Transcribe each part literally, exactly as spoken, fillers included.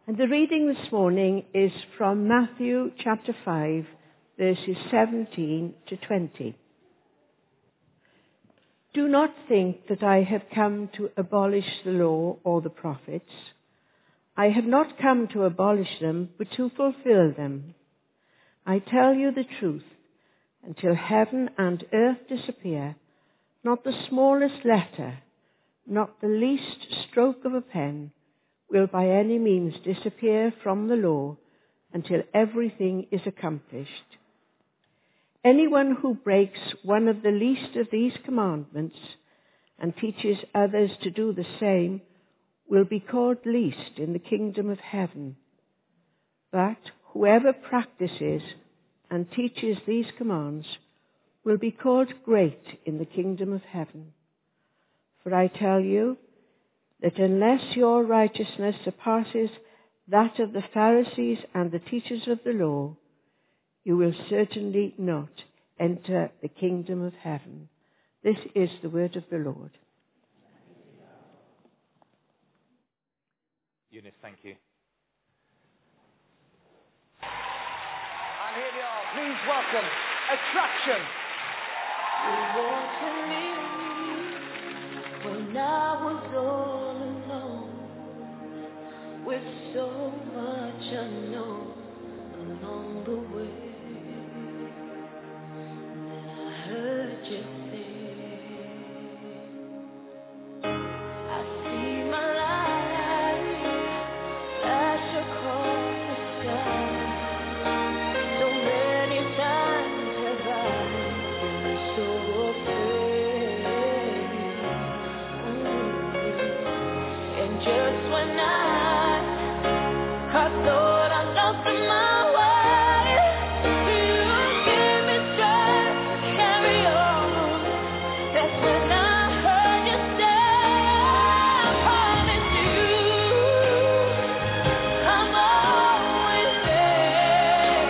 And the reading this morning is from Matthew chapter five, verses seventeen to twenty. Do not think that I have come to abolish the law or the prophets. I have not come to abolish them, but to fulfill them. I tell you the truth, until heaven and earth disappear, not the smallest letter, not the least stroke of a pen, will by any means disappear from the law until everything is accomplished. Anyone who breaks one of the least of these commandments and teaches others to do the same will be called least in the kingdom of heaven. But whoever practices and teaches these commands will be called great in the kingdom of heaven. For I tell you that unless your righteousness surpasses that of the Pharisees and the teachers of the law, you will certainly not enter the kingdom of heaven. This is the word of the Lord. Eunice, thank you. And here we are. Please welcome Attraction. You walked with me when I was all alone, with so much unknown along the way. Then I heard you say, I see my life flash across the sky. So many times have I been so afraid. Mm. And just when I, I thought I lost my way, you gave me strength to carry on. That's when I heard you say, I promise you, I'm always there.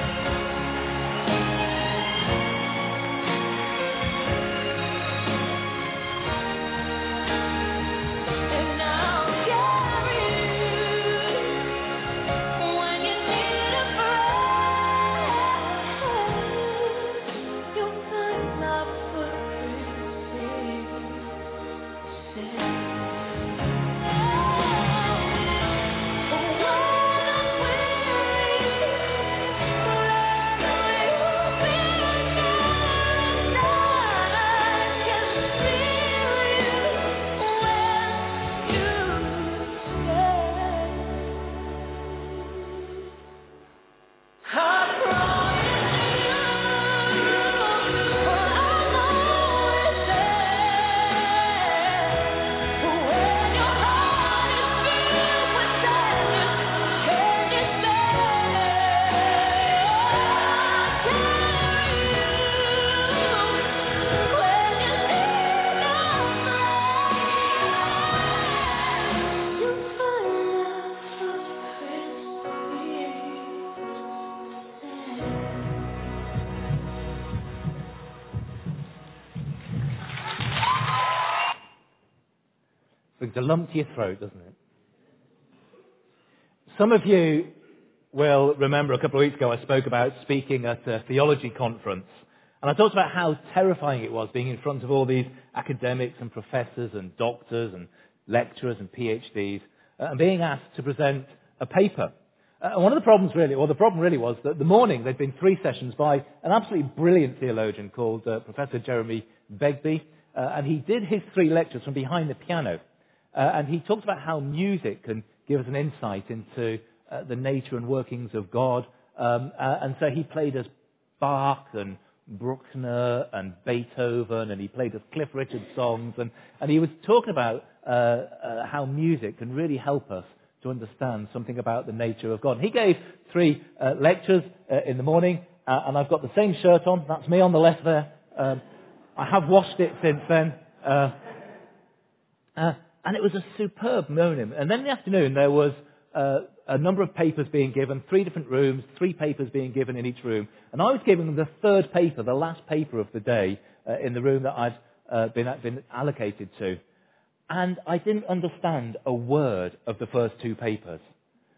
And I'll carry you when you need a friend. You'll find my footprints safe, safe. Brings a lump to your throat, doesn't it? Some of you will remember a couple of weeks ago I spoke about speaking at a theology conference. And I talked about how terrifying it was being in front of all these academics and professors and doctors and lecturers and PhDs uh, and being asked to present a paper. Uh, and one of the problems really, well the problem really was that the morning there'd been three sessions by an absolutely brilliant theologian called uh, Professor Jeremy Begbie. Uh, and he did his three lectures from behind the piano. Uh, and he talked about how music can give us an insight into uh, the nature and workings of God. Um, uh, and so he played us Bach and Bruckner and Beethoven, and he played us Cliff Richard songs. And, and he was talking about uh, uh, how music can really help us to understand something about the nature of God. And he gave three uh, lectures uh, in the morning, uh, and I've got the same shirt on. That's me on the left there. Um, I have washed it since then. Uh, uh, And it was a superb morning. And then in the afternoon, there was uh, a number of papers being given, three different rooms, three papers being given in each room. And I was given the third paper, the last paper of the day, uh, in the room that I'd uh, been, been allocated to. And I didn't understand a word of the first two papers.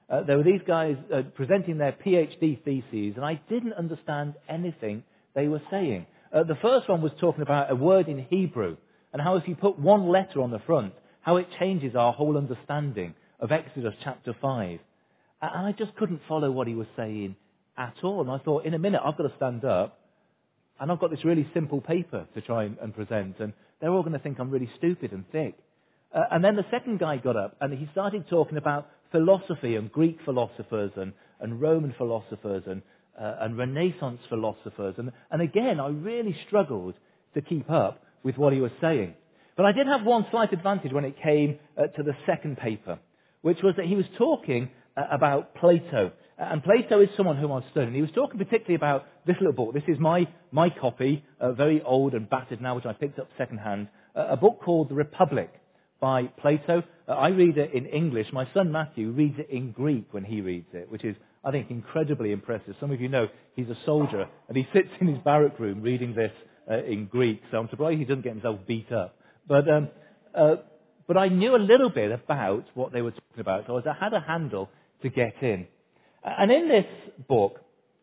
Uh, there were these guys uh, presenting their PhD theses, and I didn't understand anything they were saying. Uh, the first one was talking about a word in Hebrew, and how if you put one letter on the front, how it changes our whole understanding of Exodus chapter five. And I just couldn't follow what he was saying at all. And I thought, in a minute, I've got to stand up, and I've got this really simple paper to try and, and present, and they're all going to think I'm really stupid and thick. Uh, and then the second guy got up, and he started talking about philosophy and Greek philosophers and, and Roman philosophers and, uh, and Renaissance philosophers. And, and again, I really struggled to keep up with what he was saying. But I did have one slight advantage when it came uh, to the second paper, which was that he was talking uh, about Plato. And Plato is someone whom I've studied. And he was talking particularly about this little book. This is my, my copy, uh, very old and battered now, which I picked up secondhand, uh, a book called The Republic by Plato. Uh, I read it in English. My son Matthew reads it in Greek when he reads it, which is, I think, incredibly impressive. Some of you know he's a soldier, and he sits in his barrack room reading this uh, in Greek, so I'm surprised he doesn't get himself beat up. But um, uh, but I knew a little bit about what they were talking about, so I had a handle to get in. And in this book,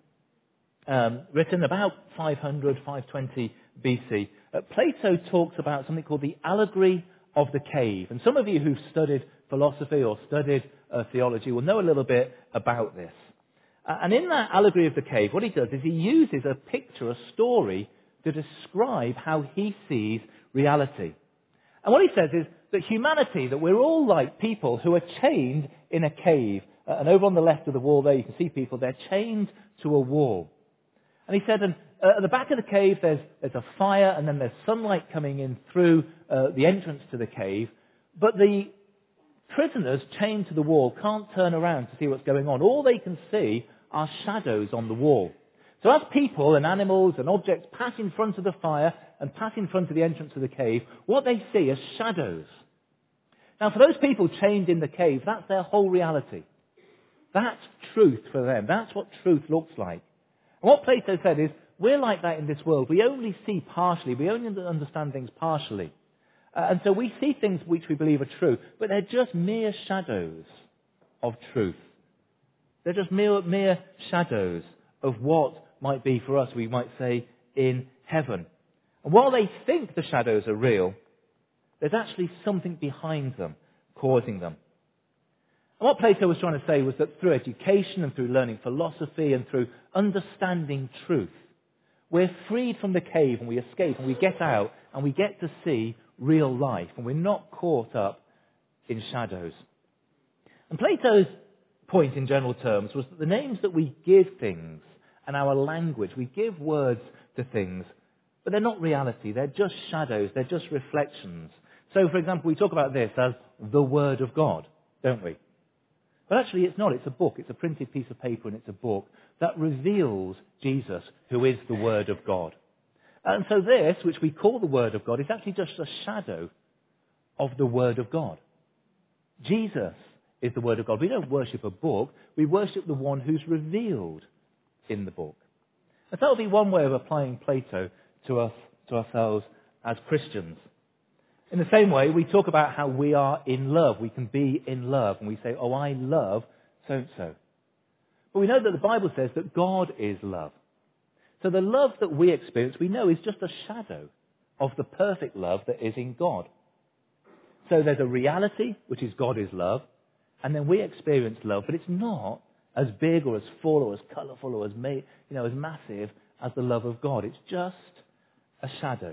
um, written about five hundred, five twenty B C, uh, Plato talks about something called the allegory of the cave. And some of you who've studied philosophy or studied uh, theology will know a little bit about this. Uh, and in that allegory of the cave, what he does is he uses a picture, a story, to describe how he sees reality. And what he says is that humanity, that we're all like people who are chained in a cave. Uh, and over on the left of the wall there, you can see people, they're chained to a wall. And he said, and uh, at the back of the cave, there's, there's a fire, and then there's sunlight coming in through uh, the entrance to the cave. But the prisoners chained to the wall can't turn around to see what's going on. All they can see are shadows on the wall. So as people and animals and objects pass in front of the fire and pass in front of the entrance of the cave, what they see are shadows. Now, for those people chained in the cave, that's their whole reality. That's truth for them. That's what truth looks like. And what Plato said is, we're like that in this world. We only see partially. We only understand things partially. Uh, and so we see things which we believe are true, but they're just mere shadows of truth. They're just mere, mere shadows of what might be for us, we might say, in heaven. And while they think the shadows are real, there's actually something behind them, causing them. And what Plato was trying to say was that through education and through learning philosophy and through understanding truth, we're freed from the cave and we escape and we get out and we get to see real life and we're not caught up in shadows. And Plato's point in general terms was that the names that we give things and our language, we give words to things, but they're not reality. They're just shadows. They're just reflections. So, for example, we talk about this as the Word of God, don't we? But actually it's not. It's a book. It's a printed piece of paper and it's a book that reveals Jesus, who is the Word of God. And so this, which we call the Word of God, is actually just a shadow of the Word of God. Jesus is the Word of God. We don't worship a book. We worship the one who's revealed in the book. And that would be one way of applying Plato to us, to ourselves as Christians. In the same way, we talk about how we are in love. We can be in love. And we say, oh, I love so-and-so. But we know that the Bible says that God is love. So the love that we experience, we know, is just a shadow of the perfect love that is in God. So there's a reality, which is God is love. And then we experience love, but it's not as big or as full or as colourful or as, ma- you know, as massive as the love of God. It's just a shadow.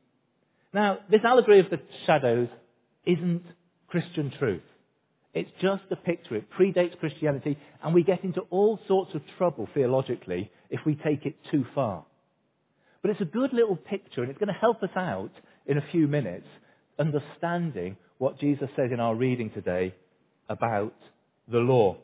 Now, this allegory of the shadows isn't Christian truth. It's just a picture. It predates Christianity, and we get into all sorts of trouble theologically if we take it too far. But it's a good little picture, and it's going to help us out in a few minutes understanding what Jesus says in our reading today about the law.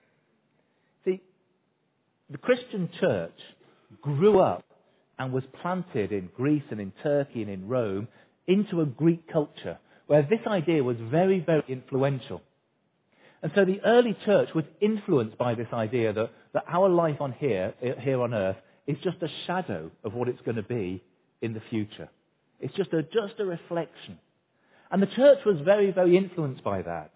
See, the Christian church grew up and was planted in Greece and in Turkey and in Rome into a Greek culture where this idea was very, very influential. And so the early church was influenced by this idea that, that our life on here, here on earth is just a shadow of what it's going to be in the future. It's just a, just a reflection. And the church was very, very influenced by that.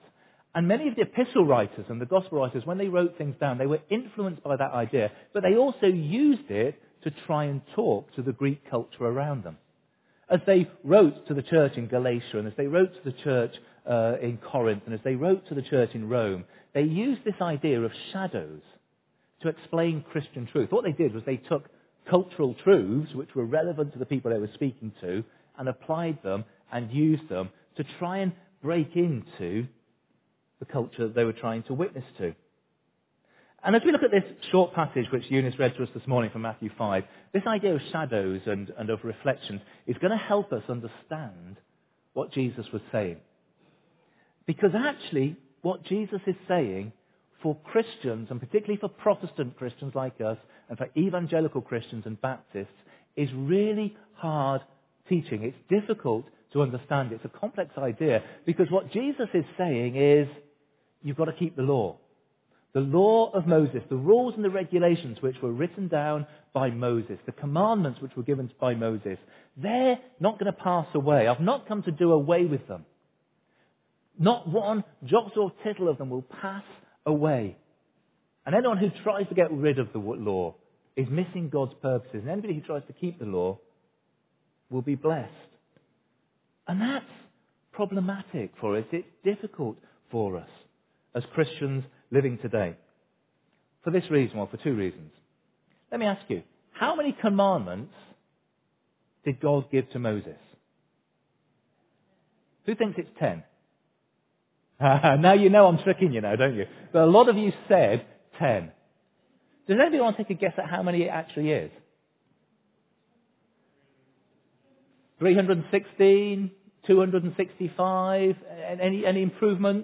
And many of the epistle writers and the gospel writers, when they wrote things down, they were influenced by that idea, but they also used it to try and talk to the Greek culture around them. As they wrote to the church in Galatia, and as they wrote to the church uh, in Corinth, and as they wrote to the church in Rome, they used this idea of shadows to explain Christian truth. What they did was they took cultural truths, which were relevant to the people they were speaking to, and applied them and used them to try and break into the culture they were trying to witness to. And as we look at this short passage which Eunice read to us this morning from Matthew five, this idea of shadows and, and of reflections is going to help us understand what Jesus was saying. Because actually, what Jesus is saying for Christians, and particularly for Protestant Christians like us, and for evangelical Christians and Baptists, is really hard teaching. It's difficult to understand. It's a complex idea, because what Jesus is saying is, you've got to keep the law. The law of Moses, the rules and the regulations which were written down by Moses, the commandments which were given by Moses, they're not going to pass away. I've not come to do away with them. Not one jot or tittle of them will pass away. And anyone who tries to get rid of the law is missing God's purposes. And anybody who tries to keep the law will be blessed. And that's problematic for us. It's difficult for us as Christians living today. For this reason, well, for two reasons. Let me ask you, how many commandments did God give to Moses? Who thinks it's ten? Now you know I'm tricking you now, don't you? But a lot of you said ten. Does anybody want to take a guess at how many it actually is? three hundred sixteen? two hundred sixty-five? Any, any improvement?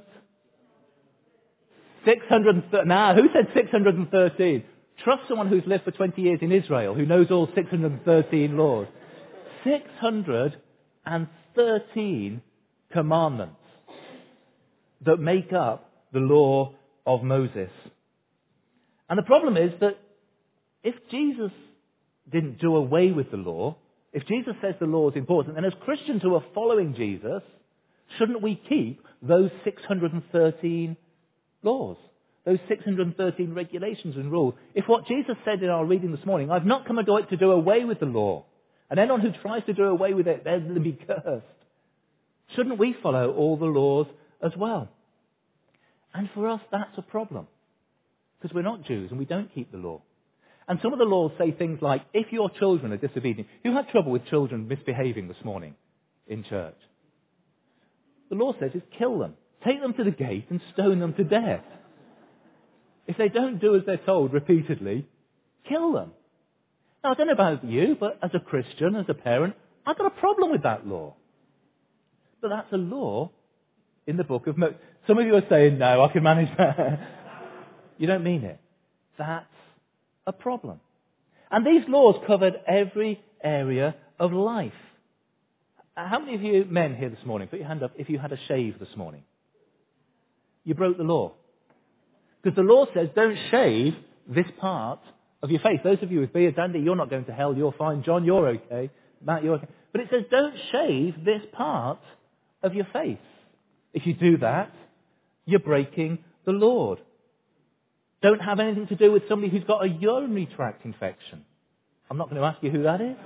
six hundred thirteen. Now, who said six hundred thirteen? Trust someone who's lived for twenty years in Israel, who knows all six hundred thirteen laws. six hundred thirteen commandments that make up the law of Moses. And the problem is that if Jesus didn't do away with the law, if Jesus says the law is important, then as Christians who are following Jesus, shouldn't we keep those six hundred thirteen laws, those six hundred thirteen regulations and rules? If what Jesus said in our reading this morning, I've not come to do away with the law, and anyone who tries to do away with it, they're going to be cursed, shouldn't we follow all the laws as well? And for us, that's a problem, because we're not Jews and we don't keep the law. And some of the laws say things like, if your children are disobedient, who had trouble with children misbehaving this morning in church? The law says is kill them. Take them to the gate and stone them to death. If they don't do as they're told repeatedly, kill them. Now, I don't know about you, but as a Christian, as a parent, I've got a problem with that law. But that's a law in the book of Moses. Some of you are saying, no, I can manage that. You don't mean it. That's a problem. And these laws covered every area of life. How many of you men here this morning, put your hand up if you had a shave this morning? You broke the law. Because the law says don't shave this part of your face. Those of you with beards, Andy, you're not going to hell, you're fine. John, you're okay. Matt, you're okay. But it says don't shave this part of your face. If you do that, you're breaking the law. Don't have anything to do with somebody who's got a urinary tract infection. I'm not going to ask you who that is.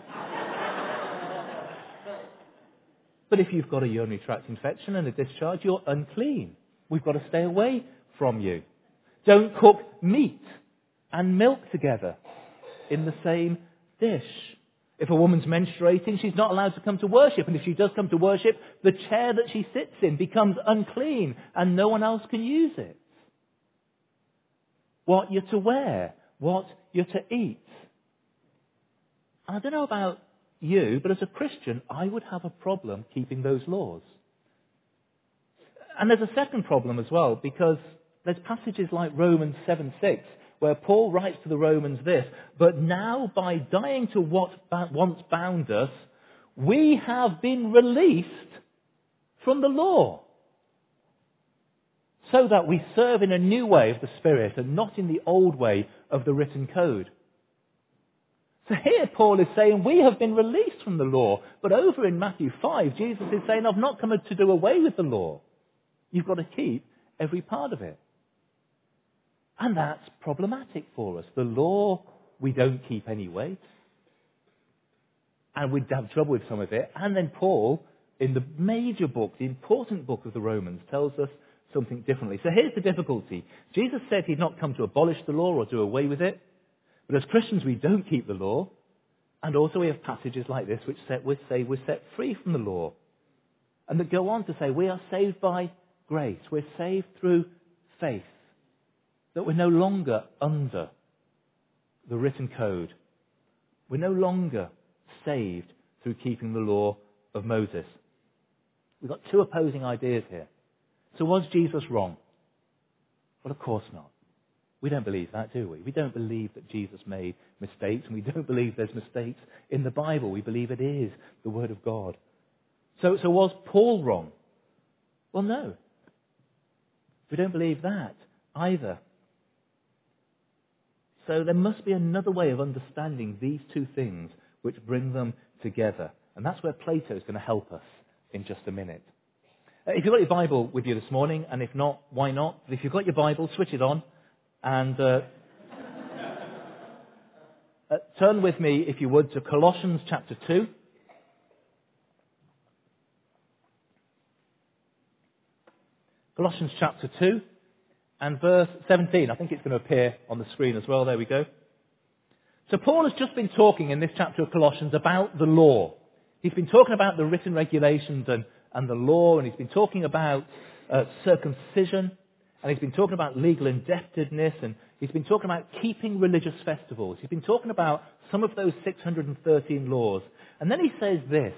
But if you've got a urinary tract infection and a discharge, you're unclean. We've got to stay away from you. Don't cook meat and milk together in the same dish. If a woman's menstruating, she's not allowed to come to worship. And if she does come to worship, the chair that she sits in becomes unclean and no one else can use it. What you're to wear, what you're to eat. And I don't know about you, but as a Christian, I would have a problem keeping those laws. And there's a second problem as well, because there's passages like Romans seven six, where Paul writes to the Romans this, but now by dying to what once bound us, we have been released from the law, so that we serve in a new way of the Spirit and not in the old way of the written code. So here Paul is saying we have been released from the law. But over in Matthew five, Jesus is saying I've not come to do away with the law. You've got to keep every part of it. And that's problematic for us. The law we don't keep anyway. And we'd have trouble with some of it. And then Paul, in the major book, the important book of the Romans, tells us something differently. So here's the difficulty. Jesus said he'd not come to abolish the law or do away with it. But as Christians, we don't keep the law. And also we have passages like this which say we're set free from the law. And that go on to say we are saved by grace. We're saved through faith. That we're no longer under the written code. We're no longer saved through keeping the law of Moses. We've got two opposing ideas here. So was Jesus wrong? Well, of course not. We don't believe that, do we? We don't believe that Jesus made mistakes, and we don't believe there's mistakes in the Bible. We believe it is the Word of God. So, so was Paul wrong? Well, no. We don't believe that either. So there must be another way of understanding these two things which bring them together. And that's where Plato is going to help us in just a minute. Uh, if you've got your Bible with you this morning, and if not, why not? If you've got your Bible, switch it on and uh, uh, turn with me, if you would, to Colossians chapter two. Colossians chapter two. And verse seventeen, I think it's going to appear on the screen as well. There we go. So Paul has just been talking in this chapter of Colossians about the law. He's been talking about the written regulations and, and the law, and he's been talking about uh, circumcision, and he's been talking about legal indebtedness, and he's been talking about keeping religious festivals. He's been talking about some of those six hundred thirteen laws. And then he says this,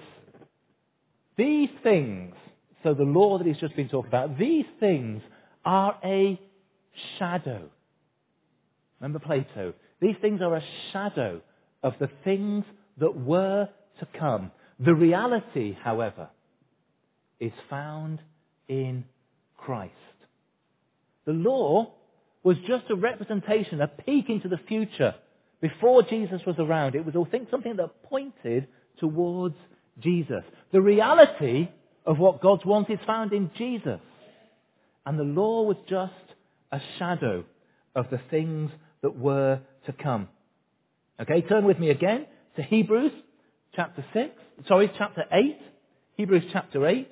these things, so the law that he's just been talking about, these things are a shadow. Remember Plato? These things are a shadow of the things that were to come. The reality, however, is found in Christ. The law was just a representation, a peek into the future. Before Jesus was around, it was all think something that pointed towards Jesus. The reality of what God's want is found in Jesus. And the law was just a shadow of the things that were to come. Okay, turn with me again to Hebrews chapter six. Sorry, chapter eight. Hebrews chapter eight.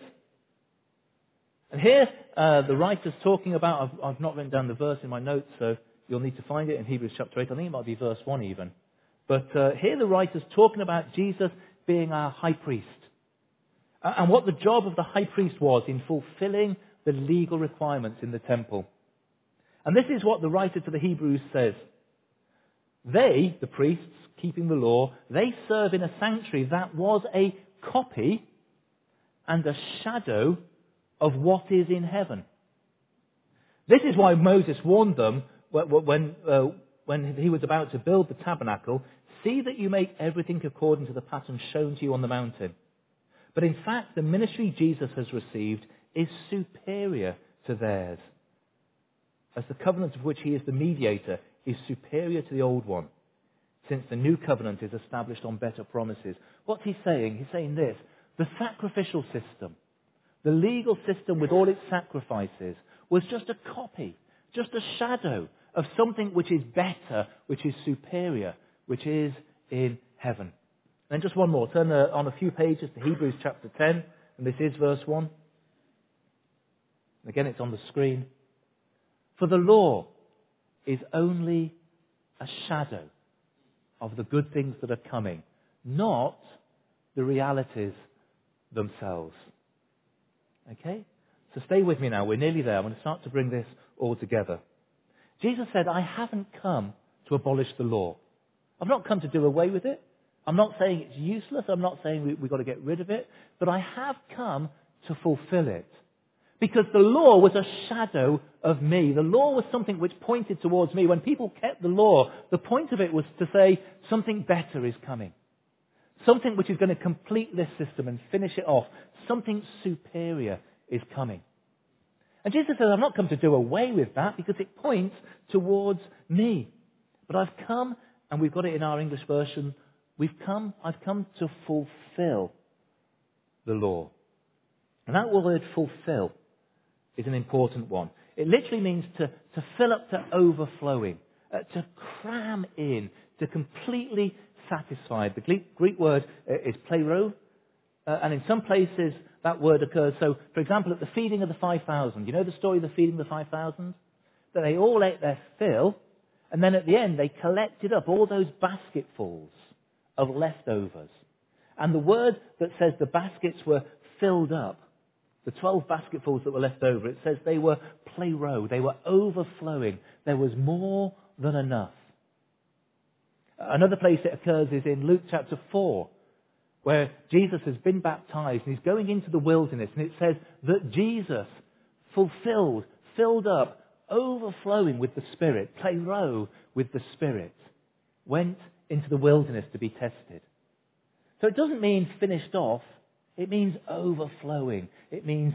And here uh, the writer's talking about, I've, I've not written down the verse in my notes, so you'll need to find it in Hebrews chapter eight. I think it might be verse one even. But uh, here the writer's talking about Jesus being our high priest. Uh, and what the job of the high priest was in fulfilling the legal requirements in the temple. And this is what the writer to the Hebrews says. They, the priests, keeping the law, they serve in a sanctuary that was a copy and a shadow of what is in heaven. This is why Moses warned them when, uh, when he was about to build the tabernacle, see that you make everything according to the pattern shown to you on the mountain. But in fact, the ministry Jesus has received is superior to theirs, as the covenant of which he is the mediator is superior to the old one, since the new covenant is established on better promises. What's he saying? He's saying this, the sacrificial system, the legal system with all its sacrifices, was just a copy, just a shadow of something which is better, which is superior, which is in heaven. And then just one more, turn on a few pages to Hebrews chapter ten, and this is verse one. Again, it's on the screen. For the law is only a shadow of the good things that are coming, not the realities themselves. Okay? So stay with me now. We're nearly there. I'm going to start to bring this all together. Jesus said, I haven't come to abolish the law. I've not come to do away with it. I'm not saying it's useless. I'm not saying we, we've got to get rid of it. But I have come to fulfill it. Because the law was a shadow of me. The law was something which pointed towards me. When people kept the law, the point of it was to say something better is coming. Something which is going to complete this system and finish it off. Something superior is coming. And Jesus says, I've not come to do away with that because it points towards me. But I've come, and we've got it in our English version, we've come, I've come to fulfill the law. And that word fulfill is an important one. It literally means to, to fill up to overflowing, uh, to cram in, to completely satisfy. The Greek, Greek word uh, is plero, uh, and in some places that word occurs. So, for example, at the feeding of the five thousand, you know the story of the feeding of the five thousand? That they all ate their fill, and then at the end they collected up all those basketfuls of leftovers. And the word that says the baskets were filled up, the twelve basketfuls that were left over, it says they were plero, they were overflowing. There was more than enough. Another place it occurs is in Luke chapter four, where Jesus has been baptized and he's going into the wilderness, and it says that Jesus, fulfilled, filled up, overflowing with the Spirit, plero with the Spirit, went into the wilderness to be tested. So it doesn't mean finished off. It means overflowing. It means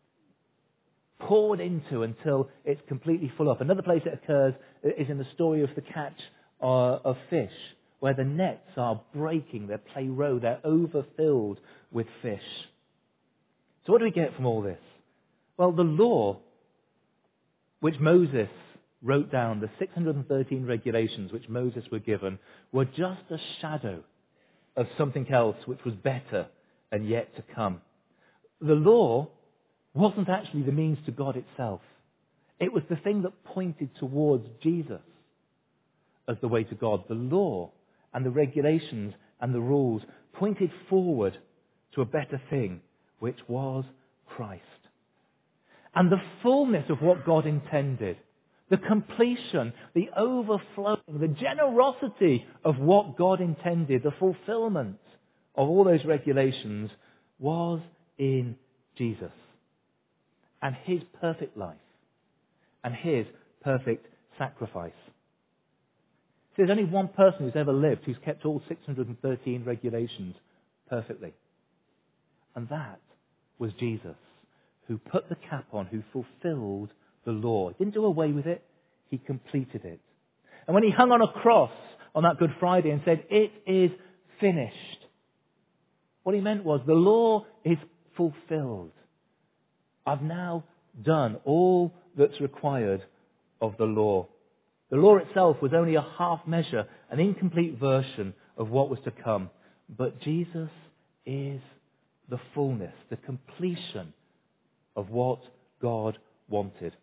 poured into until it's completely full up. Another place it occurs is in the story of the catch uh, of fish, where the nets are breaking. They're plero. They're overfilled with fish. So what do we get from all this? Well, the law which Moses wrote down, the six hundred thirteen regulations which Moses were given, were just a shadow of something else which was better and yet to come. The law wasn't actually the means to God itself. It was the thing that pointed towards Jesus as the way to God. The law and the regulations and the rules pointed forward to a better thing, which was Christ. And the fullness of what God intended, the completion, the overflowing, the generosity of what God intended, the fulfillment of all those regulations was in Jesus. And His perfect life. And His perfect sacrifice. See, there's only one person who's ever lived who's kept all six hundred thirteen regulations perfectly. And that was Jesus, who put the cap on, who fulfilled the law. He didn't do away with it, He completed it. And when He hung on a cross on that Good Friday and said, "It is finished," what He meant was, the law is fulfilled. I've now done all that's required of the law. The law itself was only a half measure, an incomplete version of what was to come. But Jesus is the fullness, the completion of what God wanted.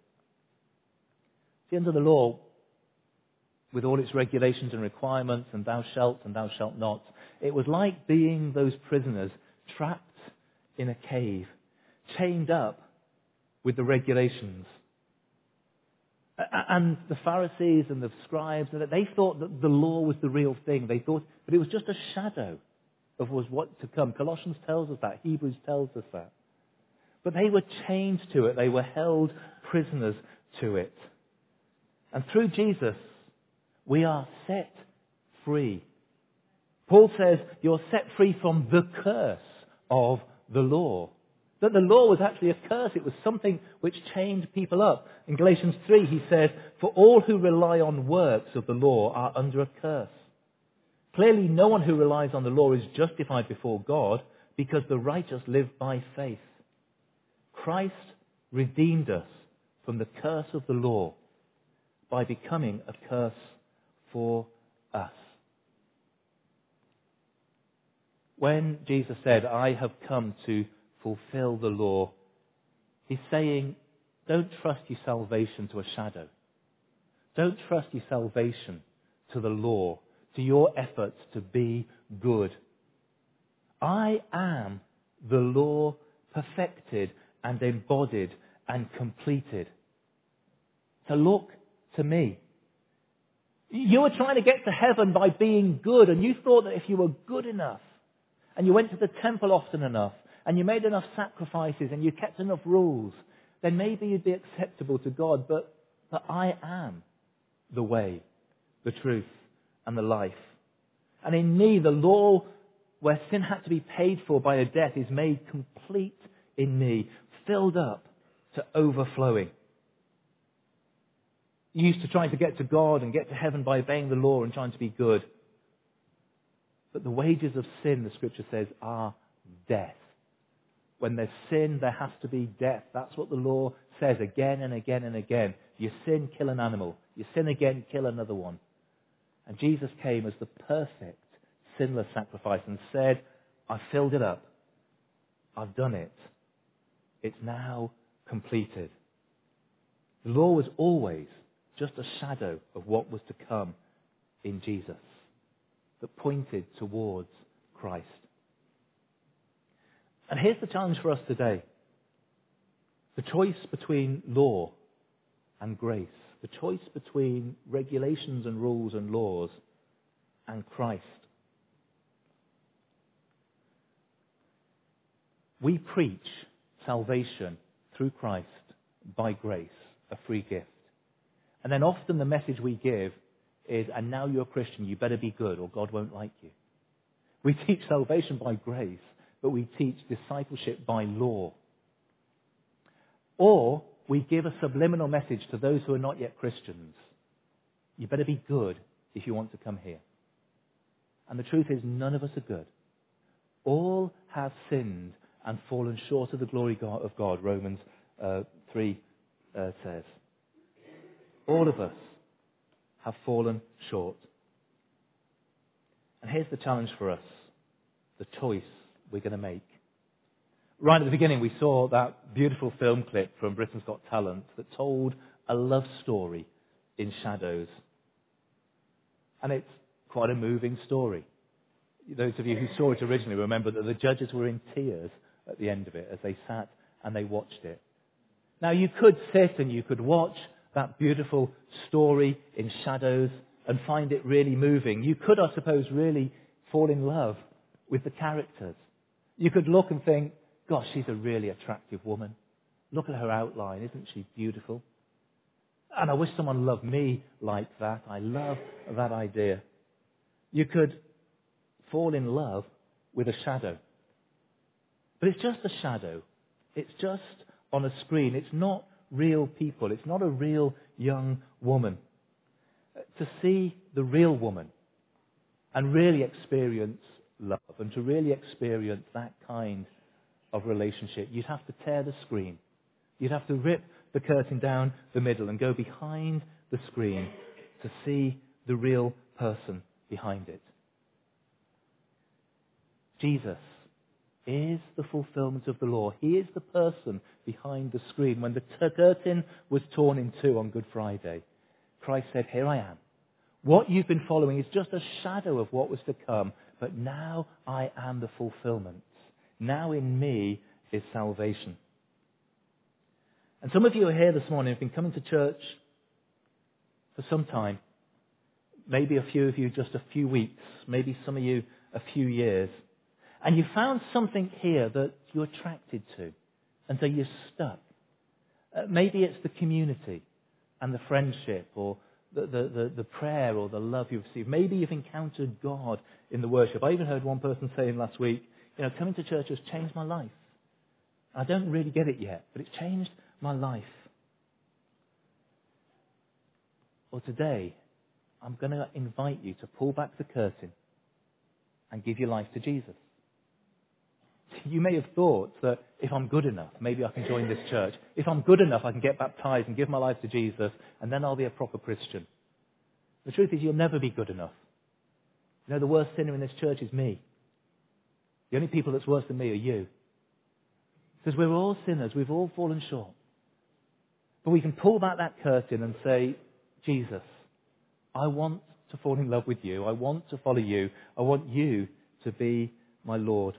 See, under the law, with all its regulations and requirements, and thou shalt and thou shalt not, it was like being those prisoners trapped in a cave, chained up with the regulations. And the Pharisees and the scribes, they thought that the law was the real thing. They thought, but it was just a shadow of was what to come. Colossians tells us that. Hebrews tells us that. But they were chained to it. They were held prisoners to it. And through Jesus, we are set free. Paul says you're set free from the curse of the law. That the law was actually a curse. It was something which chained people up. In Galatians three, he says, "For all who rely on works of the law are under a curse." Clearly, no one who relies on the law is justified before God, because the righteous live by faith. Christ redeemed us from the curse of the law by becoming a curse for us. When Jesus said, "I have come to fulfill the law," He's saying, don't trust your salvation to a shadow. Don't trust your salvation to the law, to your efforts to be good. I am the law perfected and embodied and completed. So look to me. You were trying to get to heaven by being good, and you thought that if you were good enough, and you went to the temple often enough, and you made enough sacrifices, and you kept enough rules, then maybe you'd be acceptable to God. But, but I am the way, the truth, and the life. And in me, the law where sin had to be paid for by a death is made complete in me, filled up to overflowing. You used to try to get to God and get to heaven by obeying the law and trying to be good. But the wages of sin, the Scripture says, are death. When there's sin, there has to be death. That's what the law says again and again and again. You sin, kill an animal. You sin again, kill another one. And Jesus came as the perfect, sinless sacrifice and said, I filled it up. I've done it. It's now completed. The law was always just a shadow of what was to come in Jesus that pointed towards Christ. And here's the challenge for us today. The choice between law and grace. The choice between regulations and rules and laws and Christ. We preach salvation through Christ by grace, a free gift. And then often the message we give is, and now you're a Christian, you better be good or God won't like you. We teach salvation by grace, but we teach discipleship by law. Or we give a subliminal message to those who are not yet Christians. You better be good if you want to come here. And the truth is, none of us are good. All have sinned and fallen short of the glory of God, Romans uh, three uh, says. All of us have fallen short. And here's the challenge for us, the choice we're going to make. Right at the beginning, we saw that beautiful film clip from Britain's Got Talent that told a love story in shadows. And it's quite a moving story. Those of you who saw it originally remember that the judges were in tears at the end of it as they sat and they watched it. Now, you could sit and you could watch that beautiful story in shadows and find it really moving. You could, I suppose, really fall in love with the characters. You could look and think, gosh, she's a really attractive woman. Look at her outline. Isn't she beautiful? And I wish someone loved me like that. I love that idea. You could fall in love with a shadow. But it's just a shadow. It's just on a screen. It's not real people. It's not a real young woman. To see the real woman and really experience love and to really experience that kind of relationship, you'd have to tear the screen. You'd have to rip the curtain down the middle and go behind the screen to see the real person behind it. Jesus is the fulfillment of the law. He is the person behind the screen. When the t- curtain was torn in two on Good Friday, Christ said, here I am. What you've been following is just a shadow of what was to come, but now I am the fulfillment. Now in me is salvation. And some of you are here this morning have been coming to church for some time. Maybe a few of you just a few weeks. Maybe some of you a few years. And you found something here that you're attracted to. And so you're stuck. Uh, maybe it's the community and the friendship or the, the, the, the prayer or the love you've received. Maybe you've encountered God in the worship. I even heard one person saying last week, you know, coming to church has changed my life. I don't really get it yet, but it's changed my life. Well, today, I'm going to invite you to pull back the curtain and give your life to Jesus. You may have thought that if I'm good enough, maybe I can join this church. If I'm good enough, I can get baptized and give my life to Jesus, and then I'll be a proper Christian. The truth is, you'll never be good enough. You know, the worst sinner in this church is me. The only people that's worse than me are you. Because we're all sinners. We've all fallen short. But we can pull back that curtain and say, Jesus, I want to fall in love with you. I want to follow you. I want you to be my Lord.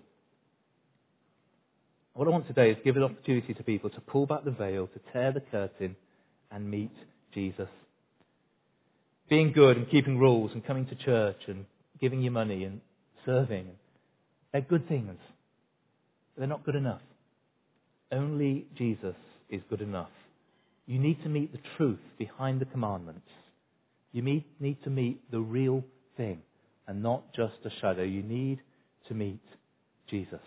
What I want today is give an opportunity to people to pull back the veil, to tear the curtain and meet Jesus. Being good and keeping rules and coming to church and giving you money and serving, they're good things. But they're not good enough. Only Jesus is good enough. You need to meet the truth behind the commandments. You need, need to meet the real thing and not just a shadow. You need to meet Jesus.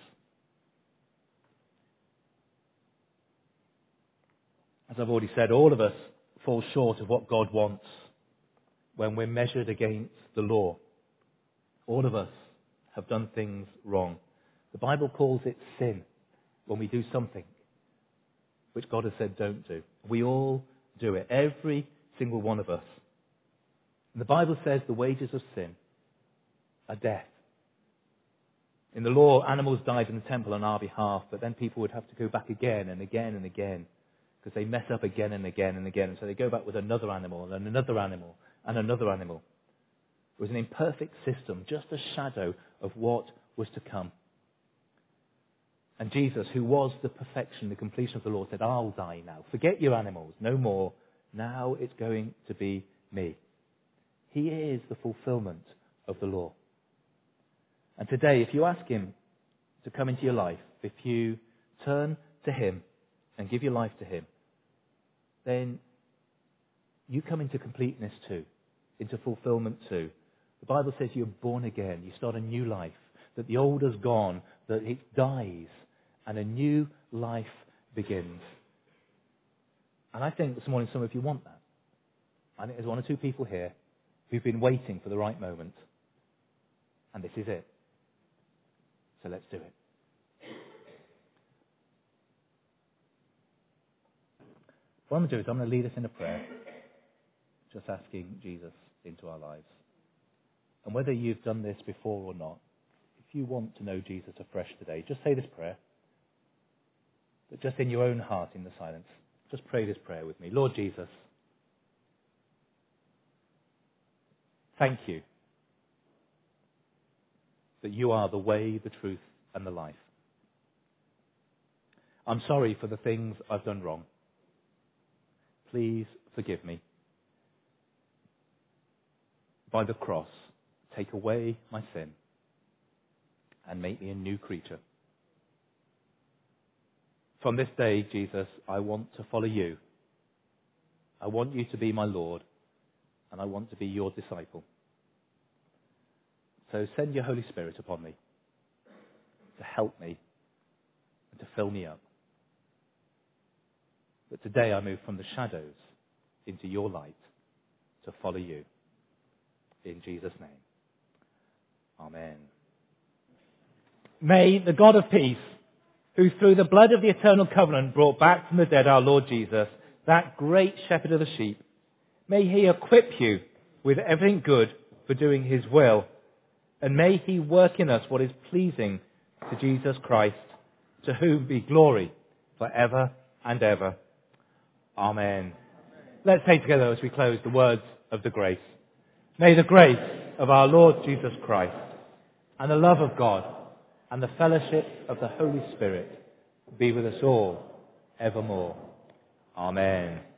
As I've already said, all of us fall short of what God wants when we're measured against the law. All of us have done things wrong. The Bible calls it sin. when we do something which God has said don't do. We all do it, every single one of us. And the Bible says the wages of sin are death. In the law, animals died in the temple on our behalf, but then people would have to go back again and again and again because they mess up again and again and again. And so they go back with another animal and another animal and another animal. It was an imperfect system, just a shadow of what was to come. And Jesus, who was the perfection, the completion of the law, said, I'll die now. Forget your animals, no more. Now it's going to be me. He is the fulfillment of the law. And today, if you ask him to come into your life, if you turn to him and give your life to him, then you come into completeness too, into fulfillment too. The Bible says you're born again. You start a new life, that the old is gone, that it dies, and a new life begins. And I think this morning some of you want that. I think there's one or two people here who've been waiting for the right moment. And this is it. So let's do it. What I'm going to do is I'm going to lead us in a prayer, just asking Jesus into our lives. And whether you've done this before or not, if you want to know Jesus afresh today, just say this prayer. But just in your own heart, in the silence, just pray this prayer with me. Lord Jesus, thank you that you are the way, the truth, and the life. I'm sorry for the things I've done wrong. Please forgive me. By the cross, take away my sin and make me a new creature. From this day, Jesus, I want to follow you. I want you to be my Lord, and I want to be your disciple. So send your Holy Spirit upon me to help me and to fill me up. But today I move from the shadows into your light to follow you. In Jesus' name. Amen. May the God of peace, who through the blood of the eternal covenant brought back from the dead our Lord Jesus, that great shepherd of the sheep, may he equip you with everything good for doing his will. And may he work in us what is pleasing to Jesus Christ, to whom be glory forever and ever. Amen. Let's say together as we close the words of the grace. May the grace of our Lord Jesus Christ and the love of God and the fellowship of the Holy Spirit be with us all evermore. Amen.